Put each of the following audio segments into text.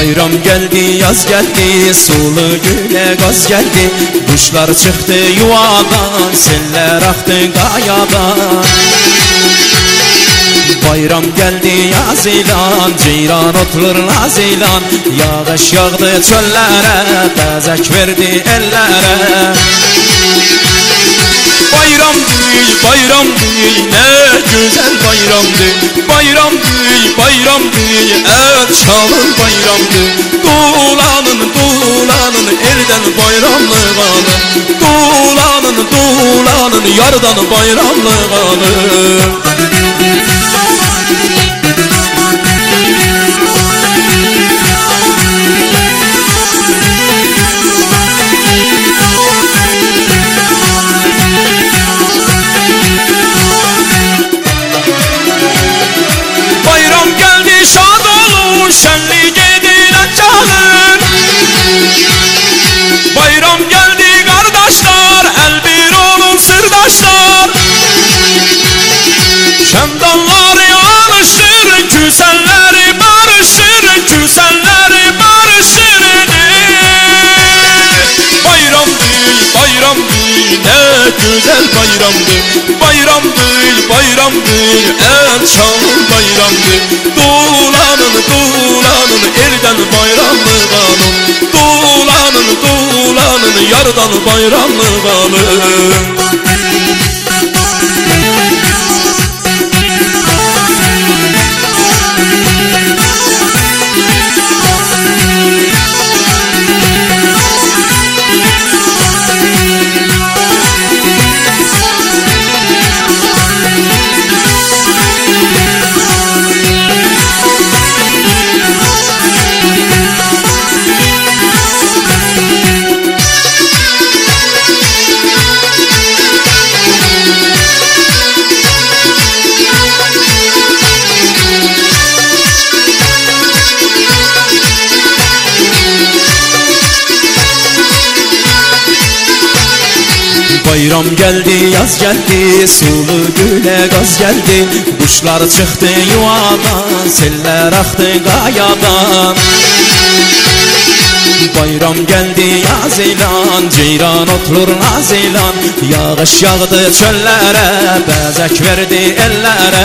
Bayram geldi, yaz geldi, sulu güne gaz geldi. Kuşlar çıktı yuvadan, seller aktı kayadan. Bayram geldi yaz ilan, ceyran otlar naz ilan. Yağış yağdı çöllere, bezek verdi ellere. Bayram değil, ne güzel bayramdı. Bayram değil, el çalın bayramdı. Dolanın, elden bayramlık alın. Dolanın, yardan bayramlık alın. Şenlik edile çalın. Bayram geldi kardeşler, el bir olun sırdaşlar. Şemdanları alıştırın, küsenleri barıştırın, küsenleri barıştırın. Bayram değil, ne güzel bayramdı. Bayram değil, el çalın bayramdı. Dolanın, elden bayramlık alın. Dolanın, yardan bayramlık alın. Bayram geldi, yaz geldi, sulu güne gaz geldi. Kuşlar çıktı yuvadan, seller aktı kayadan. Bayram geldi yaz ilan, ceyran otlar naz ilan. Yağış yağdı çöllere, bezek verdi ellere.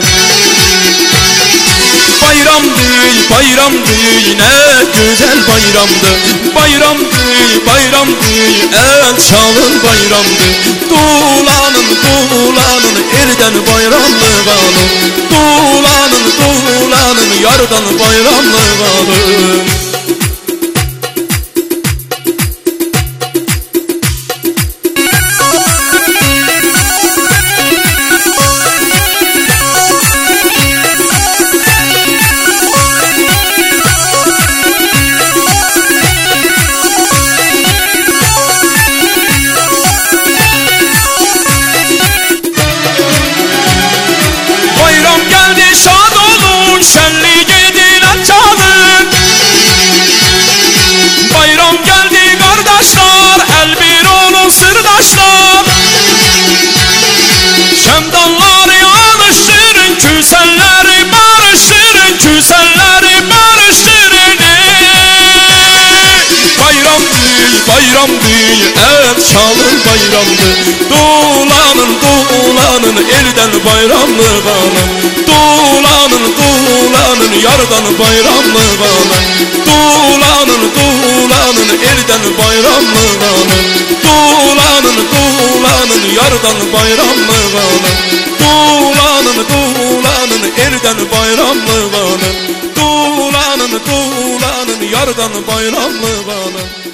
Bayram değil, ne güzel bayramdı. Bayram değil, el çalın bayramdı. Dolanın, elden bayramlık alın. Dolanın, yardan bayramlık alın. Şenlik edile çalın. Bayram geldi kardeşler, el bir olun sırdaşlar. Şemdanları alıştırın, küsenleri barıştırın, küsenleri barıştırın. Bayram değil, el çalın bayramdı. Dolanın, elden bayramlık alın. Dolanın, yardan bayramlık alın. Dolanın, elden bayramlık alın. Dolanın, yardan bayramlık alın. Dolanın, elden bayramlık alın. Dolanın, yardan bayramlık alın.